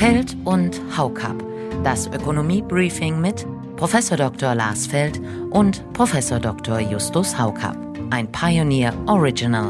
Feld und Haukapp. Das Ökonomie-Briefing mit Prof. Dr. Lars Feld und Prof. Dr. Justus Haukapp. Ein Pioneer Original.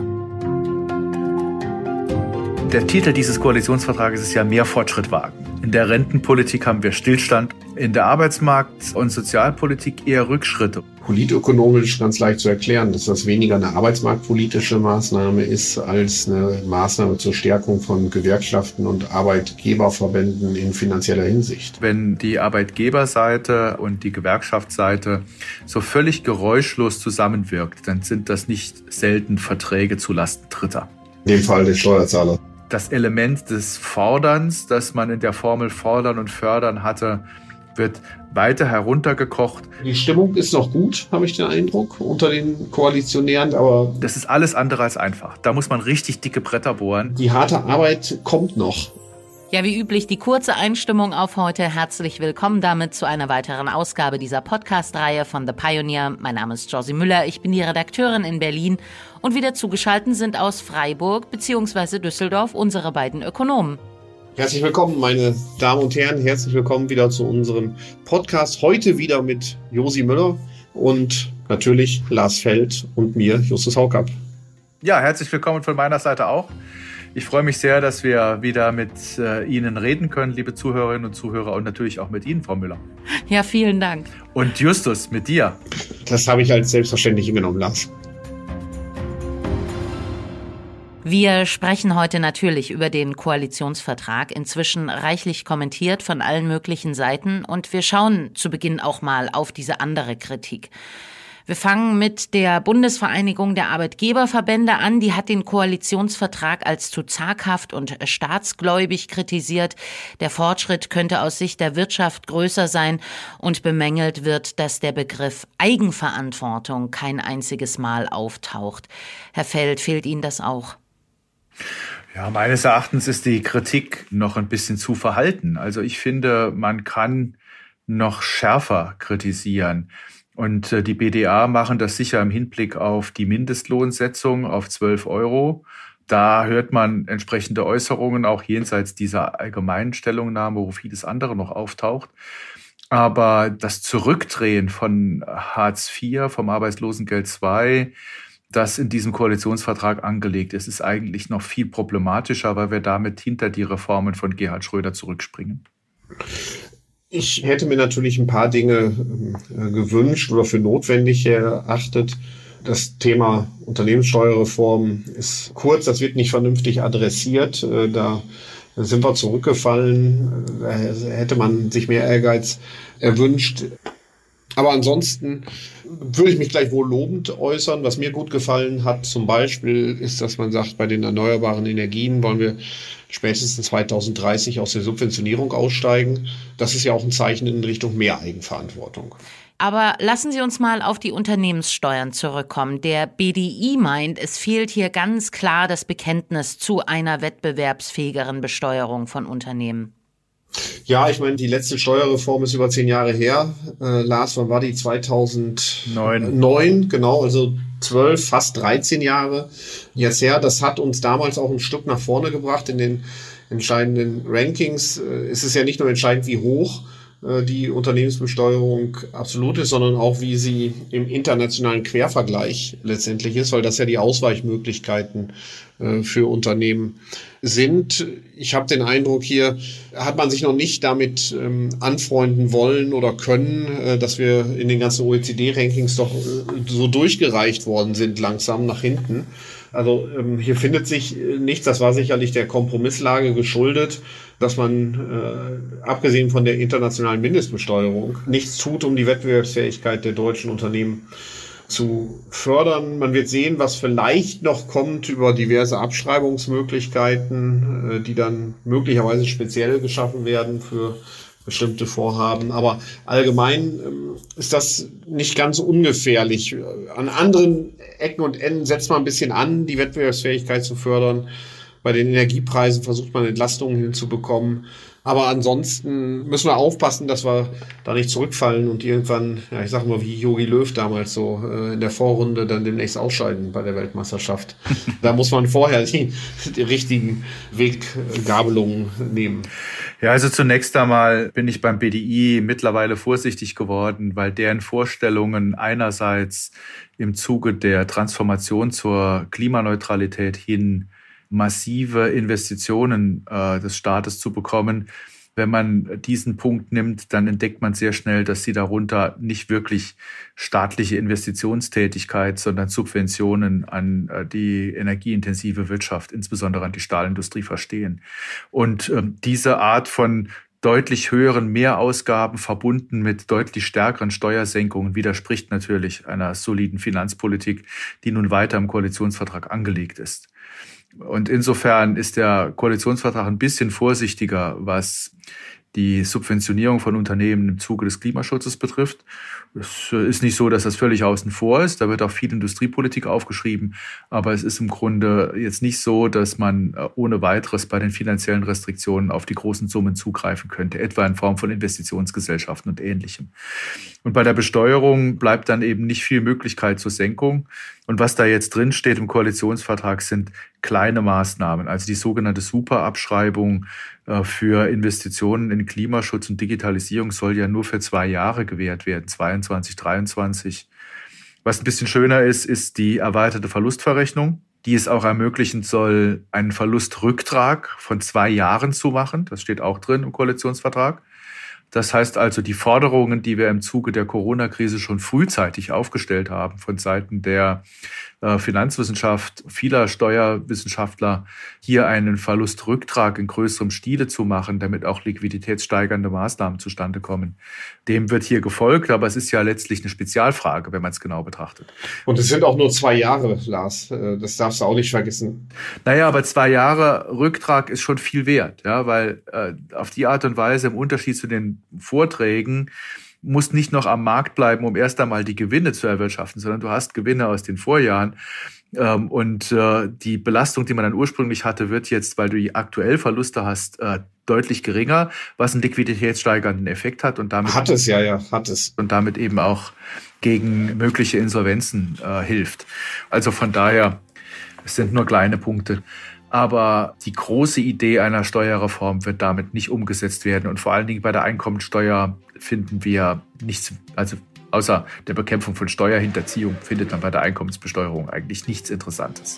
Der Titel dieses Koalitionsvertrages ist ja mehr Fortschritt wagen. In der Rentenpolitik haben wir Stillstand, in der Arbeitsmarkt- und Sozialpolitik eher Rückschritte. Politökonomisch ganz leicht zu erklären, dass das weniger eine arbeitsmarktpolitische Maßnahme ist als eine Maßnahme zur Stärkung von Gewerkschaften und Arbeitgeberverbänden in finanzieller Hinsicht. Wenn die Arbeitgeberseite und die Gewerkschaftsseite so völlig geräuschlos zusammenwirkt, dann sind das nicht selten Verträge zulasten Dritter. In dem Fall des Steuerzahlers. Das Element des Forderns, das man in der Formel fordern und fördern hatte, wird weiter heruntergekocht. Die Stimmung ist noch gut, habe ich den Eindruck, unter den Koalitionären, aber das ist alles andere als einfach. Da muss man richtig dicke Bretter bohren. Die harte Arbeit kommt noch. Ja, wie üblich die kurze Einstimmung auf heute. Herzlich willkommen damit zu einer weiteren Ausgabe dieser Podcast-Reihe von The Pioneer. Mein Name ist Josie Müller, ich bin die Redakteurin in Berlin und wieder zugeschaltet sind aus Freiburg bzw. Düsseldorf unsere beiden Ökonomen. Herzlich willkommen, meine Damen und Herren. Herzlich willkommen wieder zu unserem Podcast. Heute wieder mit Josie Müller und natürlich Lars Feld und mir, Justus Haukapp. Ja, herzlich willkommen von meiner Seite auch. Ich freue mich sehr, dass wir wieder mit Ihnen reden können, liebe Zuhörerinnen und Zuhörer, und natürlich auch mit Ihnen, Frau Müller. Ja, vielen Dank. Und Justus, mit dir. Das habe ich als selbstverständlich hingenommen, Lars. Wir sprechen heute natürlich über den Koalitionsvertrag, inzwischen reichlich kommentiert von allen möglichen Seiten, und wir schauen zu Beginn auch mal auf diese andere Kritik. Wir fangen mit der Bundesvereinigung der Arbeitgeberverbände an. Die hat den Koalitionsvertrag als zu zaghaft und staatsgläubig kritisiert. Der Fortschritt könnte aus Sicht der Wirtschaft größer sein, und bemängelt wird, dass der Begriff Eigenverantwortung kein einziges Mal auftaucht. Herr Feld, fehlt Ihnen das auch? Ja, meines Erachtens ist die Kritik noch ein bisschen zu verhalten. Also ich finde, man kann noch schärfer kritisieren. Und die BDA machen das sicher im Hinblick auf die Mindestlohnsetzung auf 12 €. Da hört man entsprechende Äußerungen auch jenseits dieser allgemeinen Stellungnahme, wo vieles andere noch auftaucht. Aber das Zurückdrehen von Hartz IV, vom Arbeitslosengeld II, das in diesem Koalitionsvertrag angelegt ist, ist eigentlich noch viel problematischer, weil wir damit hinter die Reformen von Gerhard Schröder zurückspringen. Ich hätte mir natürlich ein paar Dinge gewünscht oder für notwendig erachtet. Das Thema Unternehmenssteuerreform ist kurz, das wird nicht vernünftig adressiert. Da sind wir zurückgefallen. Da hätte man sich mehr Ehrgeiz erwünscht. Aber ansonsten würde ich mich gleich wohl lobend äußern. Was mir gut gefallen hat zum Beispiel ist, dass man sagt, bei den erneuerbaren Energien wollen wir spätestens 2030 aus der Subventionierung aussteigen. Das ist ja auch ein Zeichen in Richtung mehr Eigenverantwortung. Aber lassen Sie uns mal auf die Unternehmenssteuern zurückkommen. Der BDI meint, es fehlt hier ganz klar das Bekenntnis zu einer wettbewerbsfähigeren Besteuerung von Unternehmen. Ja, ich meine, die letzte Steuerreform ist über 10 Jahre her. Lars, wann war die? 2009, genau, also 12, fast 13 Jahre jetzt her. Das hat uns damals auch ein Stück nach vorne gebracht in den entscheidenden Rankings. Es ist ja nicht nur entscheidend, wie hoch die Unternehmensbesteuerung absolut ist, sondern auch, wie sie im internationalen Quervergleich letztendlich ist, weil das ja die Ausweichmöglichkeiten für Unternehmen sind. Ich habe den Eindruck, hier hat man sich noch nicht damit anfreunden wollen oder können, dass wir in den ganzen OECD-Rankings doch so durchgereicht worden sind, langsam nach hinten. Also hier findet sich nichts, das war sicherlich der Kompromisslage geschuldet, dass man, abgesehen von der internationalen Mindestbesteuerung, nichts tut, um die Wettbewerbsfähigkeit der deutschen Unternehmen zu fördern. Man wird sehen, was vielleicht noch kommt über diverse Abschreibungsmöglichkeiten, die dann möglicherweise speziell geschaffen werden für bestimmte Vorhaben. Aber allgemein ist das nicht ganz ungefährlich. An anderen Ecken und Enden setzt man ein bisschen an, die Wettbewerbsfähigkeit zu fördern. Bei den Energiepreisen versucht man Entlastungen hinzubekommen. Aber ansonsten müssen wir aufpassen, dass wir da nicht zurückfallen und irgendwann, ja, ich sag mal wie Jogi Löw damals so in der Vorrunde dann demnächst ausscheiden bei der Weltmeisterschaft. Da muss man vorher die richtigen Weggabelungen nehmen. Ja, also zunächst einmal bin ich beim BDI mittlerweile vorsichtig geworden, weil deren Vorstellungen einerseits im Zuge der Transformation zur Klimaneutralität hin massive Investitionen des Staates zu bekommen. Wenn man diesen Punkt nimmt, dann entdeckt man sehr schnell, dass sie darunter nicht wirklich staatliche Investitionstätigkeit, sondern Subventionen an die energieintensive Wirtschaft, insbesondere an die Stahlindustrie, verstehen. Und diese Art von deutlich höheren Mehrausgaben verbunden mit deutlich stärkeren Steuersenkungen widerspricht natürlich einer soliden Finanzpolitik, die nun weiter im Koalitionsvertrag angelegt ist. Und insofern ist der Koalitionsvertrag ein bisschen vorsichtiger, was die Subventionierung von Unternehmen im Zuge des Klimaschutzes betrifft. Es ist nicht so, dass das völlig außen vor ist. Da wird auch viel Industriepolitik aufgeschrieben. Aber es ist im Grunde jetzt nicht so, dass man ohne weiteres bei den finanziellen Restriktionen auf die großen Summen zugreifen könnte, etwa in Form von Investitionsgesellschaften und Ähnlichem. Und bei der Besteuerung bleibt dann eben nicht viel Möglichkeit zur Senkung. Und was da jetzt drin steht im Koalitionsvertrag sind kleine Maßnahmen, also die sogenannte Superabschreibung für Investitionen in Klimaschutz und Digitalisierung soll ja nur für 2 Jahre gewährt werden, 22, 23. Was ein bisschen schöner ist, ist die erweiterte Verlustverrechnung, die es auch ermöglichen soll, einen Verlustrücktrag von 2 Jahren zu machen. Das steht auch drin im Koalitionsvertrag. Das heißt also, die Forderungen, die wir im Zuge der Corona-Krise schon frühzeitig aufgestellt haben von Seiten der Finanzwissenschaft, vieler Steuerwissenschaftler, hier einen Verlustrücktrag in größerem Stile zu machen, damit auch liquiditätssteigernde Maßnahmen zustande kommen. Dem wird hier gefolgt, aber es ist ja letztlich eine Spezialfrage, wenn man es genau betrachtet. Und es sind auch nur 2 Jahre, Lars. Das darfst du auch nicht vergessen. Naja, aber 2 Jahre Rücktrag ist schon viel wert, ja, weil auf die Art und Weise im Unterschied zu den Vorträgen musst nicht noch am Markt bleiben, um erst einmal die Gewinne zu erwirtschaften, sondern du hast Gewinne aus den Vorjahren. Und die Belastung, die man dann ursprünglich hatte, wird jetzt, weil du aktuell Verluste hast, deutlich geringer, was einen liquiditätssteigernden Effekt hat und damit hat es und damit eben auch gegen mögliche Insolvenzen hilft. Also von daher, es sind nur kleine Punkte. Aber die große Idee einer Steuerreform wird damit nicht umgesetzt werden. Und vor allen Dingen bei der Einkommensteuer finden wir nichts, also außer der Bekämpfung von Steuerhinterziehung findet man bei der Einkommensbesteuerung eigentlich nichts Interessantes.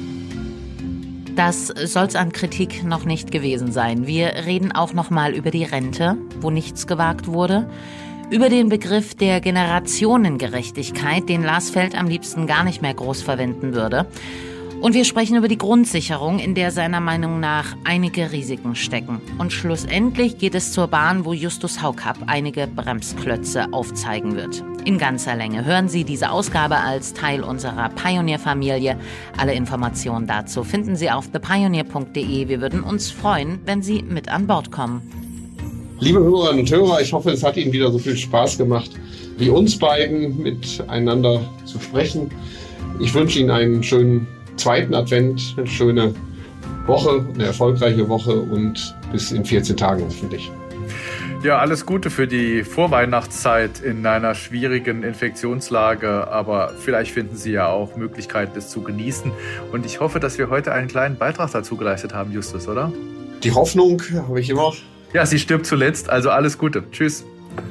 Das soll's an Kritik noch nicht gewesen sein. Wir reden auch noch mal über die Rente, wo nichts gewagt wurde. Über den Begriff der Generationengerechtigkeit, den Lars Feld am liebsten gar nicht mehr groß verwenden würde. Und wir sprechen über die Grundsicherung, in der seiner Meinung nach einige Risiken stecken. Und schlussendlich geht es zur Bahn, wo Justus Haukapp einige Bremsklötze aufzeigen wird. In ganzer Länge hören Sie diese Ausgabe als Teil unserer Pioneer-Familie. Alle Informationen dazu finden Sie auf thepioneer.de. Wir würden uns freuen, wenn Sie mit an Bord kommen. Liebe Hörerinnen und Hörer, ich hoffe, es hat Ihnen wieder so viel Spaß gemacht, wie uns beiden miteinander zu sprechen. Ich wünsche Ihnen einen schönen 2. Advent, eine schöne Woche, eine erfolgreiche Woche und bis in 14 Tagen hoffentlich. Ja, alles Gute für die Vorweihnachtszeit in einer schwierigen Infektionslage, aber vielleicht finden Sie ja auch Möglichkeiten, es zu genießen. Und ich hoffe, dass wir heute einen kleinen Beitrag dazu geleistet haben, Justus, oder? Die Hoffnung habe ich immer. Ja, sie stirbt zuletzt, also alles Gute. Tschüss.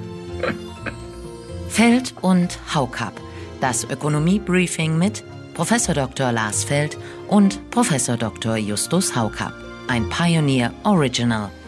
Feld und Haukapp. Das Ökonomie-Briefing mit Professor Dr. Lars Feld und Professor Dr. Justus Haukapp. Ein Pioneer Original.